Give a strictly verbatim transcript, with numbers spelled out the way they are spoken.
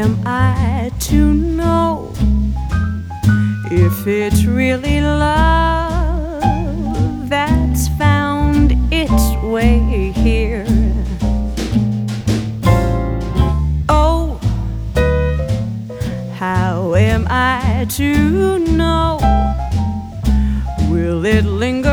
am I to know if it's really love that's found its way here? Oh, how am I to know? Will it linger